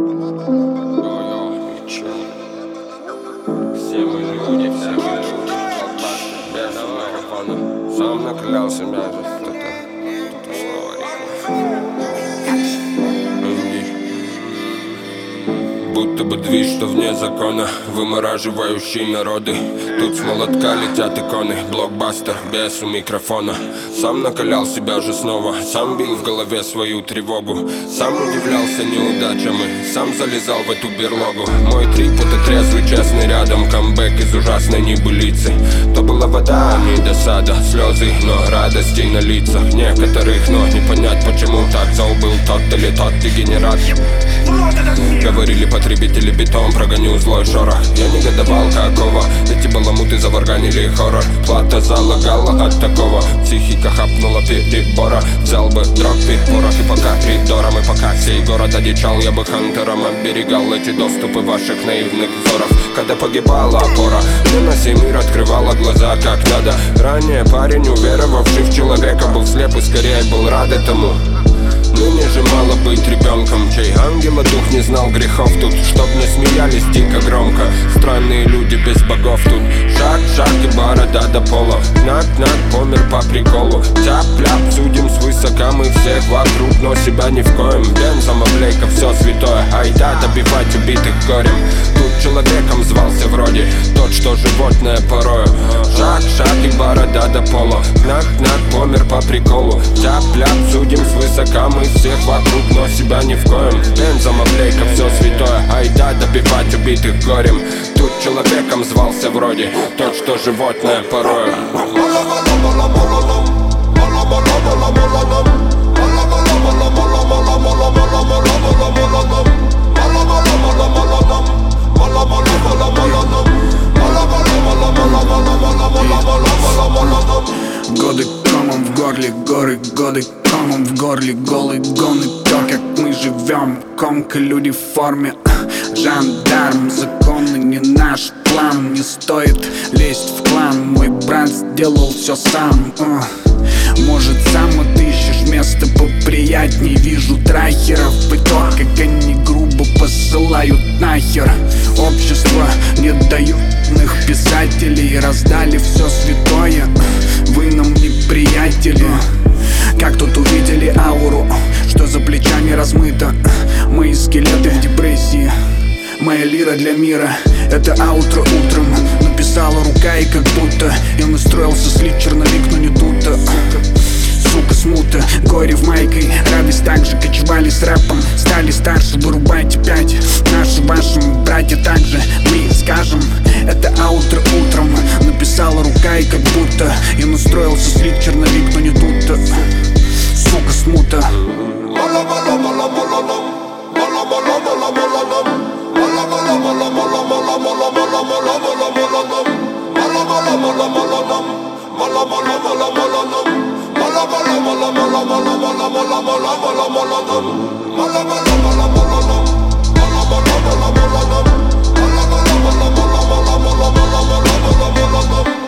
Сам наклял себя же это снова будто бы движ, что вне закона, вымораживающий народы. Тут с молотка летят иконы, блокбастер без у микрофона. Сам накалял себя же снова, сам бил в голове свою тревогу. Сам удивлялся неудачам и сам залезал в эту берлогу. Мой трип — это трезвый, честный рядом, камбэк из ужасной небылицы. То была вода, а не досада, слезы, но радостей на лицах некоторых. Но не понять, почему так зол был тот или тот дегенерат. Говорили потребители, бетон, прогоню злой шорох. Я негодовал, какого эти баламуты заварганили хоррор. Плата залагала от такого, психика хапнула перебора. Взял бы дроп и порох, и пока коридором, и пока сей город одичал, я бы хантером оберегал эти доступы ваших наивных взоров. Когда погибала опора, мне на сей мир открывала глаза как надо. Ранее парень, уверовавший в человека, был слеп и скорее был рад этому. Ныне же мало быть ребенком, чей ангела дух не знал грехов тут. Чтоб не смеялись дико громко, странные люди без богов тут. Шаг, шаг и борода до пола, кнак, помер по приколу. Тяп-ляп, судим свысока мы всех вокруг, но себя ни в коем. Бензом облейка, все святое, айда добивать убитых горем. Тут человеком звался вроде тот, что животное порою. Шаг, шаг и борода до пола, кнак, помер по приколу. Тяп-ляп, судим свысока мы всех вокруг, но себя ни в коем. Бензом облейка, все святое, айда добивать убитых горем. Тут человеком звался вроде тот, что животное порою. Годы комом в горле, горы, годы комом в горле, голый гон и то, как мы живем. Комка, люди в форме, жандарм, законы не наш план. Не стоит лезть в клан, мой брат сделал все сам. Может, сам отыщешь место поприятней. Вижу трахеров и то, как они грубо посылают нахер. Общество не дают их писателей, раздали все святое, вы нам не приятели. Как тут увидели ауру, что за плечами размыто. Мои скелеты в депрессии, моя лира для мира. Это аутро утром написала рука, и как будто я настроился слить черновик, но не тут-то. Сука, смута, горе в майке, радость также кочевали с рэпом. Стали старше, вырубайте 5. Наши, ваши братья также, мы скажем. Это аутро утром написала рука, и как будто я настроился слить черновик, но не тут-то. Сука, смута. Mala